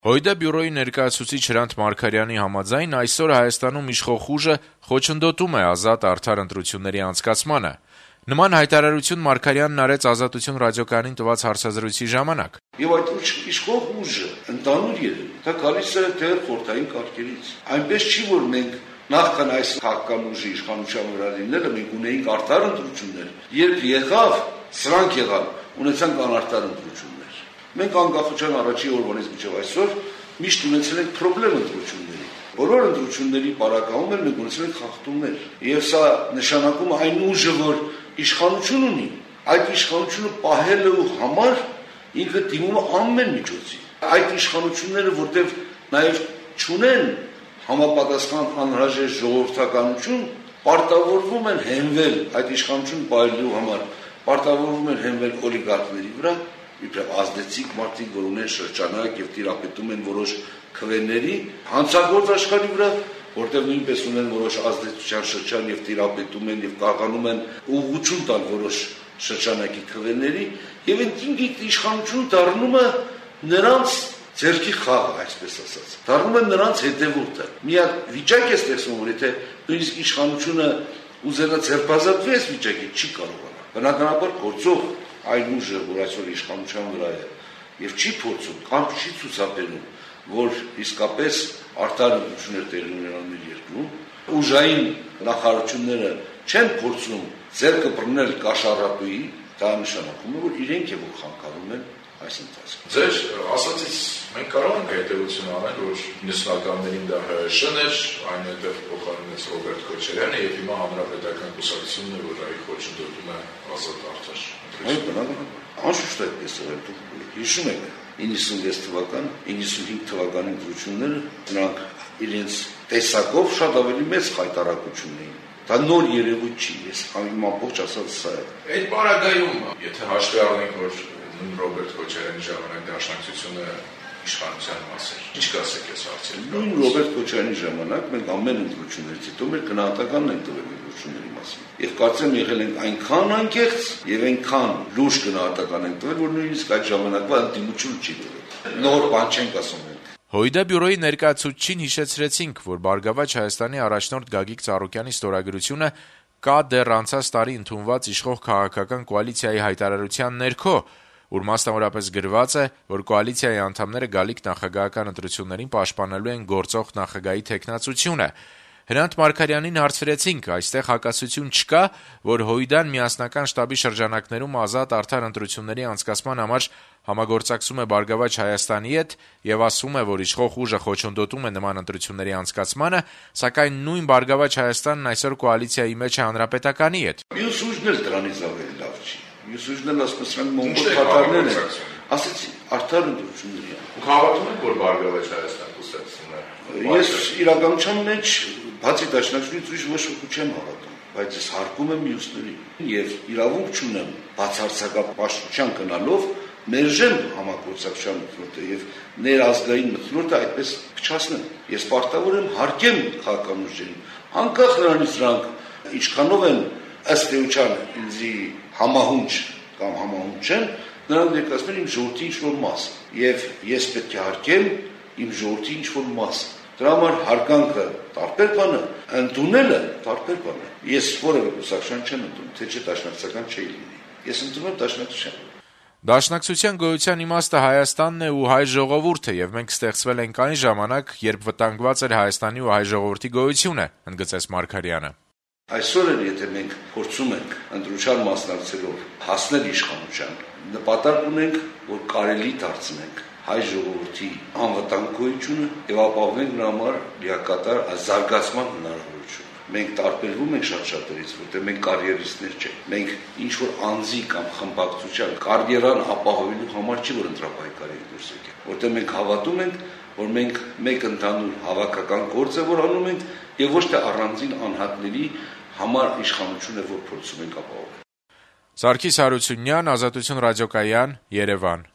Հույդա բյուրոյի ներկայացուցիչ Հրանտ Մարգարյանի համաձայն այսօր Հայաստանում իշխող ուժը խոչընդոտում է ազատ արդար ընտրությունների անցկացմանը։ Նման հայտարարություն Մարգարյանն արեց «Ազատություն» ռադիոկայանին տված հարցազրույցի ժամանակ։ Եվ այդ իշխող ուժը ընդհանուր երևույթ, դա գալիս է դեռ խորհրդային կարգերից։ Այնպես չի, որ մենք նախքան այս քաղաքական ուժի իշխանության վրա լինելը մենք ունեինք արդար ընտրություններ, երբ եղավ, սրանք եղան, ունեցանք անարդար ընտրություններ։ Մենք անկախության առաջի օրվանից մինչև այսօր միշտ ունեցել ենք խնդրեմ ընտրությունների։ Բոլոր ընտրությունների պարագայում մենք ունեցել ենք խախտումներ։ Եվ սա նշանակում է այն ուժը, որ իշխանություն ունի, այդ իշխանությունը պահելու համար ինքը դիմում է ամեն միջոցի։ Այդ իշխանությունները, որտեղ նաև չունեն համապատասխան անհրաժեշտ ժողովրդականություն, պարտավորվում են հենվել այդ իշխանությունը պահելու համար, պարտավորվում են հենվել օլիգարխների վրա, իբրև ազդեցիկ մարդիկ, որ ունեն շրջանակ եւ տիրապետում են որոշ քվեների, հանցագործ աշխարհի վրա, որտեղ նույնպես ունեն որոշ ազդեցության շրջան եւ տիրապետում են եւ կարողանում են ուղղություն տալ որոշ շրջանակի քվեների, եւ այդ իշխանությունը դառնում է նրանց ձերքի խաղը, այսպես ասած։ Դառնում է նրանց հետևորդը։ Մի հատ վիճակ է ստեղծվում, որ եթե նույնիսկ իշխանությունը ուզենա ձերբազատվի այս վիճակից, չի կարողանա։ Բնականաբար գործող այն ուժը, որ այսօր իշխանության վրա է, եւ չի փորձում կամ չի ցուցաբերում, որ իսկապես արդար ընտրություններ տեղի ունենան մեր երկրում, ուժային նախարարությունները չեն փորձում ձեռքը բռնել կաշառատուի, դա նշանակում է, որ իրենք եւ խանգարում են այս ընթացքը։ Ձեր ասածից մենք կարող ենք հետևություն անել, որ 90-ականներին դա ՀՀՇ-ն էր, այնուհետև փոխարինեց Ռոբերտ Քոչարյանը եւ հիմա հանրապետական կուսակցությունն է, որ այդ խոչընդոտում է ազատ արդար։ Այդ բնականաբար անշուշտ այդպես է, դուք հիշում եք 96 թվական, 95 թվականի ընտրությունները, նրանք իրենց տեսակով շատ ավելի մեծ խայտարակություն էին։ Դա նոր երևույթ չի, ես իմ ամբողջ ասած սա է։ Այդ պարագայում, եթե հաշվի առնենք, որ Ռոբերտ Քոչարյանի ժամանակ դաշնակցությունը իշխանության մաս էր, ինչ կասեք այս հարցին։ Նույն Ռոբերտ Քոչարյանի ժամանակ մենք ամեն ընտրություններից հետո մեր գնահատականն ենք տվել ընտրությունների մասին։ Եվ կարծեմ եղել ենք այնքան անկեղծ եւ այնքան լուրջ գնահատական ենք տվել, որ նույնիսկ այդ ժամանակվա ընդդիմություն չի դրել։ Նոր բան չենք ասում։ Հույդա բյուրոյի ներկայացուցչին հիշեցրեցինք, որ Բարգավաճ Հայաստանի առաջնորդ Գագիկ Ծառուկյանի ստորագրությունը կա դեռ անցած տարի ընդունված իշխող քաղաքական կոալիցիայի հայտարարության ներքո, ուր մասնավորապես գրված է, որ կոալիցիայի անդամները գալիք նախագահական ընտրություններին պաշտպանելու են գործող նախագահի թեկնածությունը։ Հրանտ Մարգարյանին հարցրեցինք, այստեղ հակասություն չկա, որ Հույդան միասնական շտաբի շրջանակներում ազատ արդար ընտրությունների անցկացման համար համագործակցում է Բարգավաճ Հայաստանի հետ եւ ասում է, որ իշխող ուժը խոչընդոտում է նման ընտրությունների անցկացմանը, սակայն նույն Բարգավաճ Հայաստանն այսօր կոալիցիայի մեջ է Հանրապետականի հետ։ Մյուս ուժն էլ դրանից ավելի լավ չի։ Մյուս ուժն էլ ասում մոնգոլ կատարներն են։ Ասեցի, արդար ընտրությունների։ Հավատում եք, որ Բարգավաճ Հայաստան կուսակցությունն է։ Ես իրականության մեջ բացի դաշնակցությունից ուրիշ ոչ ոքի չեմ հավատում, բայց ես հարկում եմ մյուսներին եւ իրավունք չունեմ բացարձակապաշտության գնալով մերժեմ համագործակցության մթնոլորտը եւ ներազգային մթնոլորտը այդպես փչացնեմ։ Ես պարտավոր եմ հարկեմ քաղաքական ուժերին, անկախ նրանից նրանք ինչքանով են ըստ էության ինձի համահունչ կամ համահունչ չեն, նրանք ներկայացնում են իմ ժողովրդի ինչ-որ մասը եւ ես պետք է հարկեմ իմ ժողովրդի ինչ-որ մասը։ Դրա համար հարգանքը տարբեր բան է, ընդունելը տարբեր բան է։ Ես որևէ կուսակցություն չեմ ընդունում, թե չէ դաշնակցական չի լինի։ Ես ընդունում եմ դաշնակցություն։ Դաշնակցության գոյության իմաստը Հայաստանն է ու հայ ժողովուրդը, եւ մենք ստեղծվել ենք այն ժամանակ, երբ վտանգված էր Հայաստանի ու հայ ժողովրդի գոյությունը, ընդգծեց Մարգարյանը։ Այսօր էլ եթե մենք փորձում ենք ընտրության մասնակցելով հասնել իշխանության, նպատակ ունենք, որ կարելի դարձնենք հայ ժողովրդի անվտանգ գոյությունը եւ ապահովենք նրա համար լիակատար զարգացման հնարավորություն։ Մենք տարբերվում ենք շատ-շատերից, որտեղ մենք կարիերիստներ չենք։ Մենք ինչ որ անձի կամ խմբակցության կարիերան ապահովելու համար չի որ ընտրապայքարի դուրս եկել, որտեղ մենք հավատում ենք, որ մենք մեկ ընդհանուր հավաքական գործ է որ անում ենք եւ ոչ թե առանձին անհատների համար իշխանություն է որ փորձում ենք ապահովել։ Սարգիս Հարությունյան, Ազատություն ռադիոկայան, Երևան։